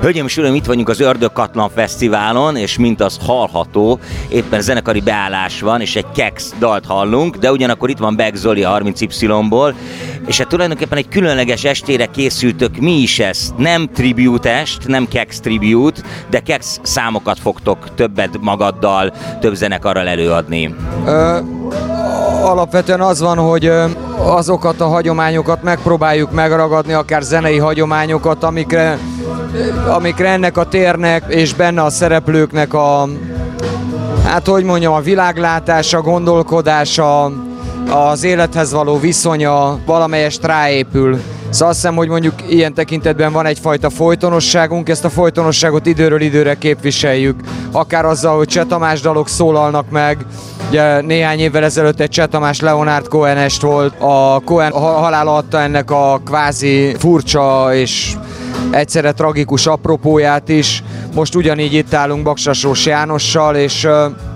Hölgyeim és uraim, itt vagyunk az Ördögkatlan Fesztiválon, és mint az hallható, éppen zenekari beállás van, és egy Kex dalt hallunk, de ugyanakkor itt van Beck Zoli a 30Y-ból, és hát tulajdonképpen egy különleges estére készültök mi is ezt. Nem tribute est, nem Kex tribute, de Kex számokat fogtok többet magaddal, több zenekarral előadni. Alapvetően az van, hogy azokat a hagyományokat megpróbáljuk megragadni, akár zenei hagyományokat, amikre ennek a térnek és benne a szereplőknek a világlátása, gondolkodása, az élethez való viszonya valamelyest ráépül. Szóval azt hiszem, hogy mondjuk ilyen tekintetben van egyfajta folytonosságunk, ezt a folytonosságot időről időre képviseljük. Akár azzal, hogy Cseh Tamás dalok szólalnak meg, ugye néhány évvel ezelőtt egy Cseh Tamás Leonard Cohen est volt, a Cohen halála adta ennek a kvázi furcsa és egyszerre tragikus apropóját is. Most ugyanígy itt állunk Baksas Jánossal, és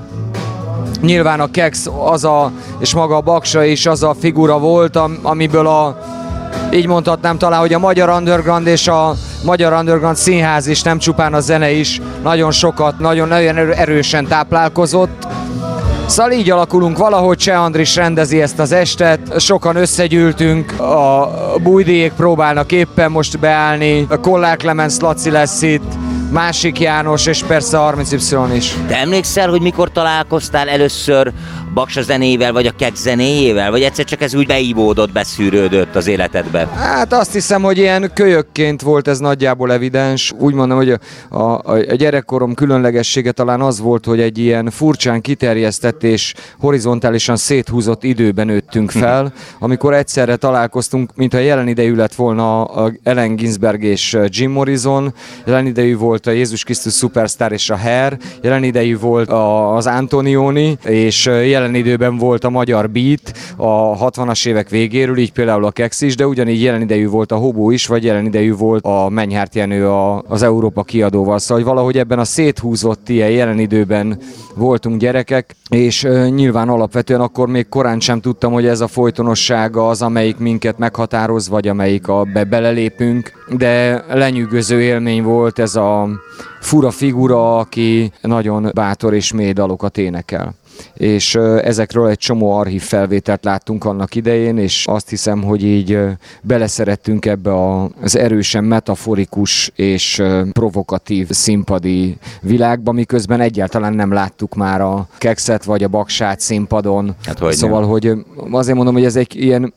nyilván a Kex és maga a Baksa is az a figura volt, amiből így mondhatnám talán, hogy a Magyar Underground és a Magyar Underground Színház is, nem csupán a zene is nagyon sokat, nagyon erősen táplálkozott. Szóval így alakulunk valahogy, Cseh Andris rendezi ezt az estet, sokan összegyűltünk, a Bújdék próbálnak éppen most beállni, a Kollár Clemens Laci lesz itt, Másik János, és persze a 30Y is. Te emlékszel, hogy mikor találkoztál először Baksa zenéjével, vagy a Kex zenéjével? Vagy egyszer csak ez úgy beívódott, beszűrődött az életedbe? Hát azt hiszem, hogy ilyen kölyökként volt ez nagyjából evidens. Úgy mondom, hogy a gyerekkorom különlegessége talán az volt, hogy egy ilyen furcsán kiterjesztett és horizontálisan széthúzott időben nőttünk fel, amikor egyszerre találkoztunk, mintha jelen idejű lett volna a Allen Ginsberg és Jim Morrison, jelen idejű volt a Jézus Krisztus Superstar és a Hair, jelen idejű volt az Antonioni, és jelen időben volt a magyar beat a 60-as évek végéről, így például a Kex is, de ugyanígy jelen idejű volt a Hobó is, vagy jelen idejű volt a Menyhárt Jenő az Európa kiadóval. Szóval valahogy ebben a széthúzott ilyen jelen időben voltunk gyerekek, és nyilván alapvetően akkor még korán sem tudtam, hogy ez a folytonossága az, amelyik minket meghatároz, vagy amelyik belelépünk, de lenyűgöző élmény volt ez a fura figura, aki nagyon bátor és mély dalokat énekel. És ezekről egy csomó archív felvételt láttunk annak idején, és azt hiszem, hogy így beleszerettünk ebbe az erősen metaforikus és provokatív színpadi világba, miközben egyáltalán nem láttuk már a Kexet vagy a Baksát színpadon. Hát, szóval, hogy azért mondom, hogy ez egy ilyen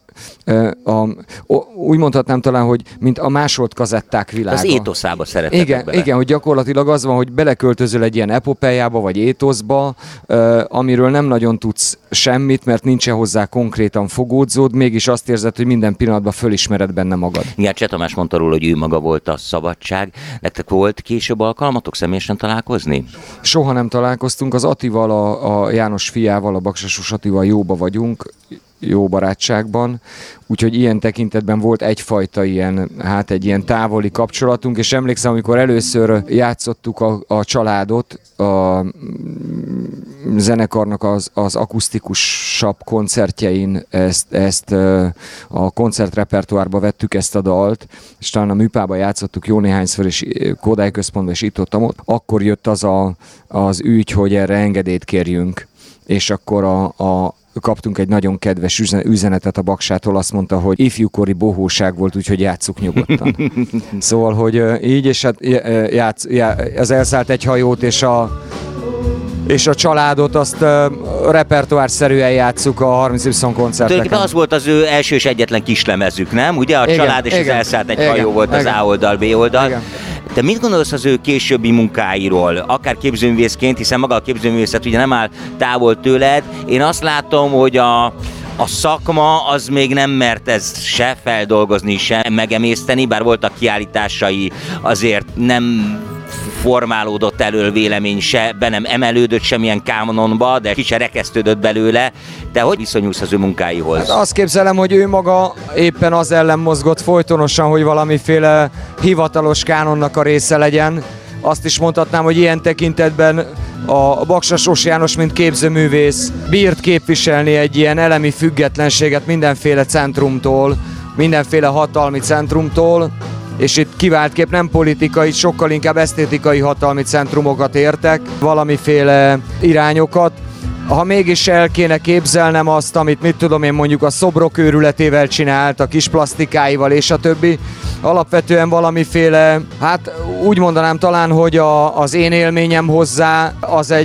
úgy mondhatnám talán, hogy mint a másolt kazetták világa. Az étoszába szeretetek bele. Igen, hogy gyakorlatilag az van, hogy beleköltözöl egy ilyen epopeiába, vagy étoszba, amiről nem nagyon tudsz semmit, mert nincsen hozzá konkrétan fogódzód, mégis azt érzed, hogy minden pillanatban fölismered benne magad. Igen, Cseh Tamás mondta róla, hogy ő maga volt a szabadság. Nektek volt később alkalmatok személyesen találkozni? Soha nem találkoztunk, az Attival, a János fiával, a Baksasos Attival jóba vagyunk, jó barátságban, úgyhogy ilyen tekintetben volt egyfajta egy ilyen távoli kapcsolatunk, és emlékszem, amikor először játszottuk a családot, a zenekarnak az akusztikusabb koncertjein ezt a koncertrepertoárba vettük ezt a dalt, és talán a műpába játszottuk jó néhányszor, és Kodály Központban, és itt ott, akkor jött az ügy, hogy erre engedélyt kérjünk, és akkor kaptunk egy nagyon kedves üzenetet a Baksától, azt mondta, hogy ifjúkori bohóság volt, úgyhogy játsszuk nyugodtan. Szóval, hogy így, és hát az elszállt egy hajót, és a családot azt repertoárszerűen játsszuk a 30Y koncerteken. Az volt az ő első és egyetlen kislemezük, nem? Ugye a család és az elszállt egy hajó volt az A oldal, B oldal. Igen. Te mit gondolsz az ő későbbi munkáiról, akár képzőművészként, hiszen maga a képzőművészet ugye nem áll távol tőled. Én azt látom, hogy a szakma az még nem mert ezt se feldolgozni, se megemészteni, bár voltak kiállításai, azért nem formálódott elől vélemény se, be nem emelődött semmilyen kánonba, de ki se rekesztődött belőle. De hogy viszonyulsz az ő munkáihoz? Hát azt képzelem, hogy ő maga éppen az ellen mozgott folytonosan, hogy valamiféle hivatalos kánonnak a része legyen. Azt is mondhatnám, hogy ilyen tekintetben a Baksas János, mint képzőművész bírt képviselni egy ilyen elemi függetlenséget mindenféle centrumtól, mindenféle hatalmi centrumtól, és itt kiváltképp nem politikai, sokkal inkább esztétikai hatalmi centrumokat értek, valamiféle irányokat. Ha mégis el kéne képzelnem azt, amit mit tudom én mondjuk a szobrok őrületével csinált, a kis plastikáival és a többi, alapvetően valamiféle, hát úgy mondanám talán, hogy az én élményem hozzá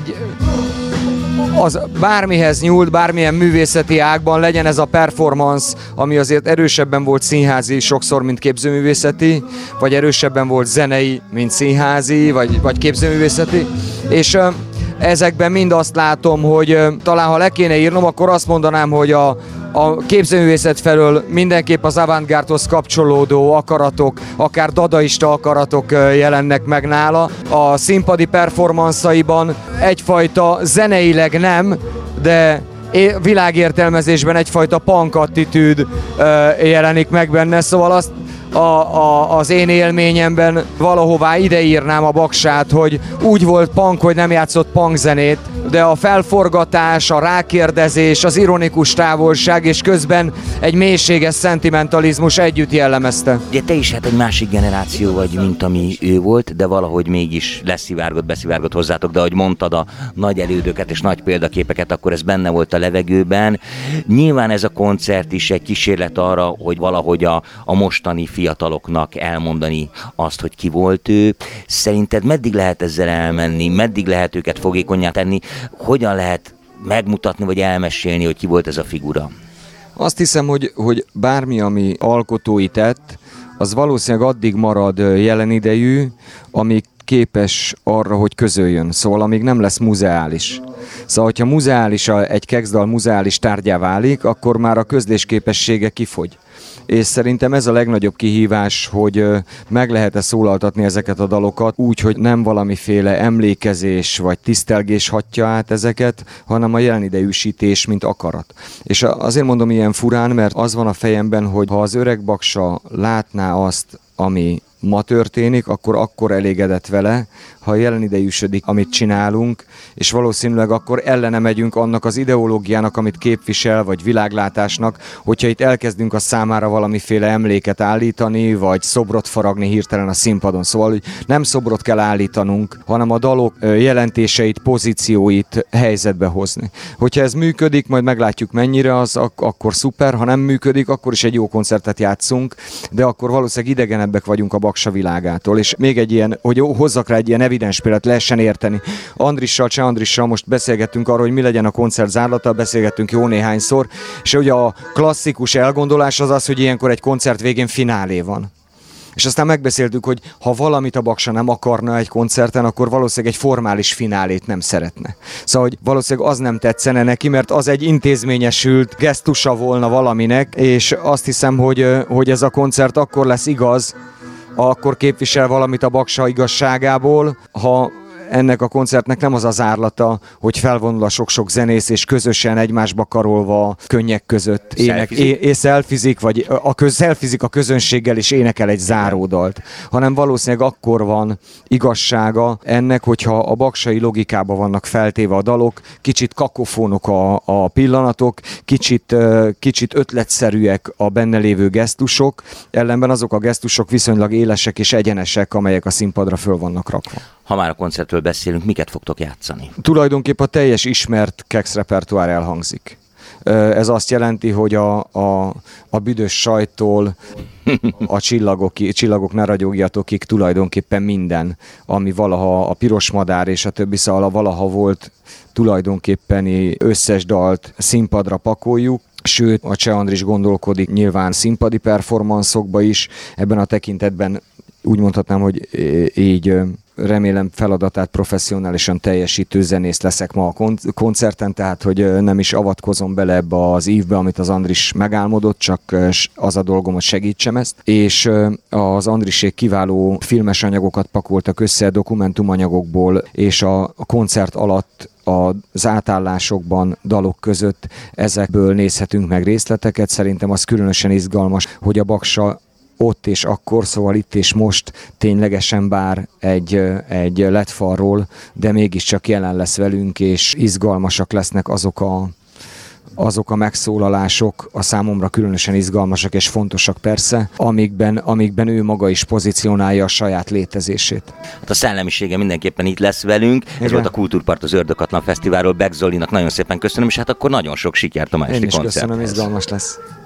az bármihez nyúlt, bármilyen művészeti ágban, legyen ez a performance, ami azért erősebben volt színházi sokszor, mint képzőművészeti, vagy erősebben volt zenei, mint színházi, vagy képzőművészeti, és ezekben mind azt látom, hogy talán ha le kéne írnom, akkor azt mondanám, hogy a képzőművészet felől mindenképp az avantgárdhoz kapcsolódó akaratok, akár dadaista akaratok jelennek meg nála. A színpadi performanszaiban egyfajta zeneileg nem, de világértelmezésben egyfajta punk attitűd jelenik meg benne, szóval azt az én élményemben valahová ideírnám a Baksát, hogy úgy volt punk, hogy nem játszott punk zenét, de a felforgatás, a rákérdezés, az ironikus távolság, és közben egy mélységes szentimentalizmus együtt jellemezte. Ugye te is hát egy másik generáció vagy, mint ami ő volt, de valahogy mégis beszivárgott hozzátok, de ahogy mondtad a nagy elődöket és nagy példaképeket, akkor ez benne volt a levegőben. Nyilván ez a koncert is egy kísérlet arra, hogy valahogy a mostani fiataloknak elmondani azt, hogy ki volt ő. Szerinted meddig lehet ezzel elmenni, meddig lehet őket fogékonnyá tenni, hogyan lehet megmutatni vagy elmesélni, hogy ki volt ez a figura? Azt hiszem, hogy bármi, ami alkotói tett, az valószínűleg addig marad jelen idejű, amíg képes arra, hogy közöljön. Szóval amíg nem lesz muzeális. Szóval, hogyha muzeális, egy kekszdal muzeális tárgyá válik, akkor már a közlésképessége kifogy. És szerintem ez a legnagyobb kihívás, hogy meg lehet-e szólaltatni ezeket a dalokat úgy, hogy nem valamiféle emlékezés vagy tisztelgés hatja át ezeket, hanem a jelenidejűsítés, mint akarat. És azért mondom ilyen furán, mert az van a fejemben, hogy ha az öreg Baksa látná azt, ami ma történik, akkor elégedett vele, ha jelenidejűsödik, amit csinálunk, és valószínűleg akkor ellene megyünk annak az ideológiának, amit képvisel, vagy világlátásnak, hogyha itt elkezdünk a számára valamiféle emléket állítani, vagy szobrot faragni hirtelen a színpadon. Szóval, hogy nem szobrot kell állítanunk, hanem a dalok jelentéseit, pozícióit helyzetbe hozni. Hogyha ez működik, majd meglátjuk mennyire, az akkor szuper, ha nem működik, akkor is egy jó koncertet játszunk, de akkor valószínűleg idegenebbek vagyunk a Baksa világától. És még egy ilyen, hogy hozzak rá egy ilyen evidens példát, lehessen érteni. Cseh Andrissal most beszélgettünk arról, hogy mi legyen a koncert zárlata, beszélgettünk jó néhányszor, és ugye a klasszikus elgondolás az, hogy ilyenkor egy koncert végén finálé van. És aztán megbeszéltük, hogy ha valamit a Baksa nem akarna egy koncerten, akkor valószínűleg egy formális finálét nem szeretne. Szóval, hogy valószínűleg az nem tetszene neki, mert az egy intézményesült gesztusa volna valaminek, és azt hiszem, hogy ez a koncert akkor lesz igaz, akkor képvisel valamit a Baksa igazságából, ha ennek a koncertnek nem az az zárlata, hogy felvonul a sok-sok zenész, és közösen egymásba karolva könnyek között szelfizik, vagy szelfizik a közönséggel, és énekel egy záródalt, hanem valószínűleg akkor van igazsága ennek, hogyha a baksai logikába vannak feltéve a dalok, kicsit kakofónok a pillanatok, kicsit ötletszerűek a benne lévő gesztusok, ellenben azok a gesztusok viszonylag élesek és egyenesek, amelyek a színpadra föl vannak rakva. Ha már a koncertről beszélünk, miket fogtok játszani? Tulajdonképpen a teljes ismert Keksz repertoár elhangzik. Ez azt jelenti, hogy a büdös sajttól a csillagok ne ragyogjatókig tulajdonképpen minden, ami valaha a Piros Madár és a többi szala valaha volt, tulajdonképpeni összes dalt színpadra pakoljuk. Sőt, a Cseh Andris gondolkodik nyilván színpadi performanszokba is, ebben a tekintetben úgy mondhatnám, hogy így remélem feladatát professzionálisan teljesítő zenész leszek ma a koncerten, tehát hogy nem is avatkozom bele ebbe az ívbe, amit az Andris megálmodott, csak az a dolgom, hogy segítsem ezt. És az Andrisék kiváló filmes anyagokat pakoltak össze dokumentumanyagokból, és a koncert alatt az átállásokban, dalok között ezekből nézhetünk meg részleteket. Szerintem az különösen izgalmas, hogy a Baksa ott és akkor, szóval itt és most ténylegesen bár egy letfalról, de mégiscsak jelen lesz velünk, és izgalmasak lesznek azok azok a megszólalások a számomra különösen izgalmasak és fontosak persze, amikben ő maga is pozícionálja a saját létezését. Hát a szellemisége mindenképpen itt lesz velünk. Igen. Ez volt a Kultúrpart az Ördöghatlan Fesztiválról. Beck Zolinak nagyon szépen köszönöm, és hát akkor nagyon sok sikert a ma esti koncerthez. Én is köszönöm, izgalmas lesz.